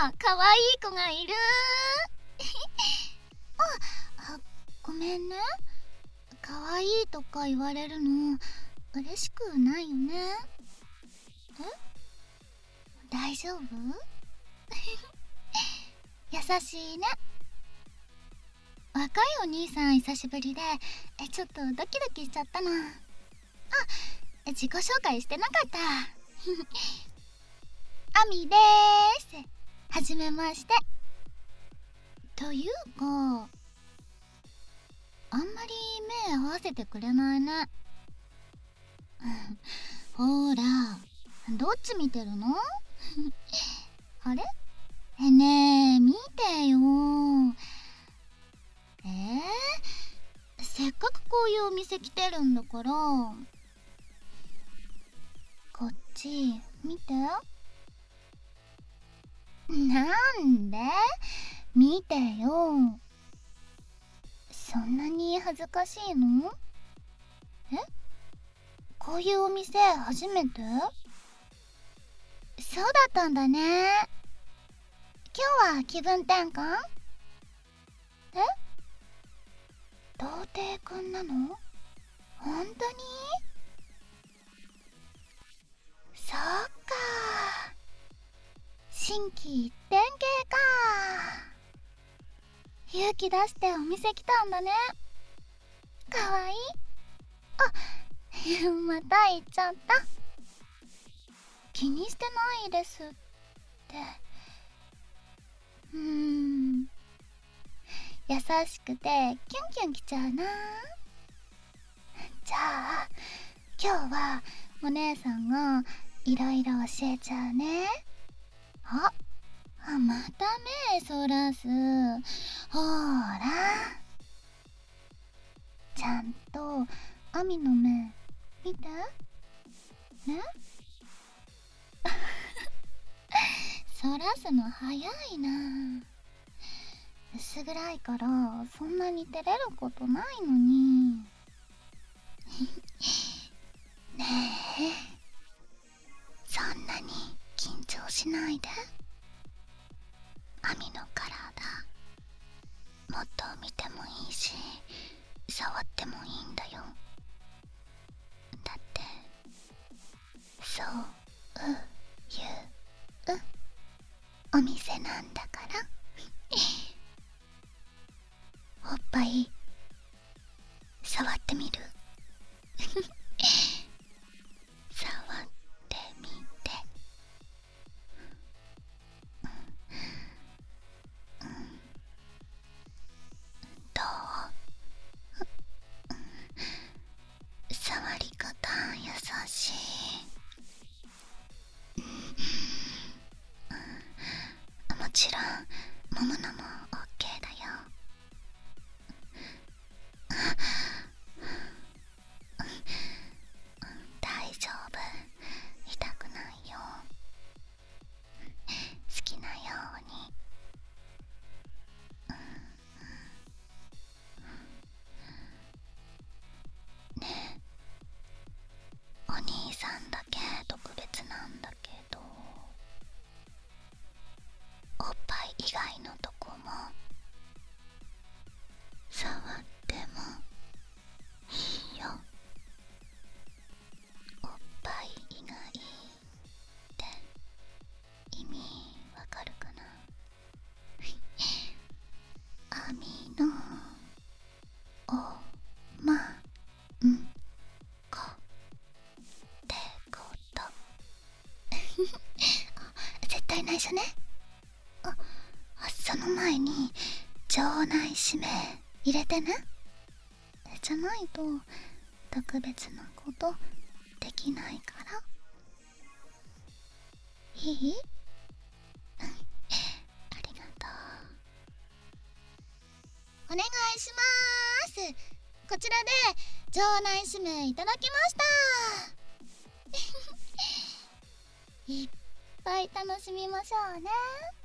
かわいい子がいるごめんね。かわいいとか言われるの嬉しくないよね。大丈夫優しいね。若いお兄さん久しぶりでちょっとドキドキしちゃったの。自己紹介してなかったアミでーす。はじめまして。というかあんまり目合わせてくれないねほら、どっち見てるのあれねえ、見てよ。せっかくこういうお店来てるんだからこっち見て。なんで見てよ。そんなに恥ずかしいの？こういうお店初めて？そうだったんだね。今日は気分転換？童貞くんなの？本当に？そっか。心機一転系か。勇気出してお店来たんだね。かわいい。また言っちゃった。気にしてないですって。優しくてキュンキュンきちゃうな。じゃあ今日はお姉さんがいろいろ教えちゃうね。また目そらす。ほらちゃんとアミの目見てね。そらすの早いな。薄暗いからそんなに照れることないのにねえ、そんなに緊張しないで。アミの体もっと見てもいいし触ってもいいんだよ。だってそういうお店なんだからおっぱい触ってみる触ってみて。どう？触り方優しい。もちろん揉むのも OK だよ。大丈夫、痛くないよ。好きなように。ねえ、お兄さんだけ特別なんだけどおっぱい以外のとこも触ってもいいよ。おっぱい以外って意味わかるかな？アミのおまんこってこと絶対内緒ね。その前に場内指名入れてね。じゃないと特別なことできないから。いい？ありがとう。お願いしまーす。こちらで場内指名いただきましたいっぱい楽しみましょうね。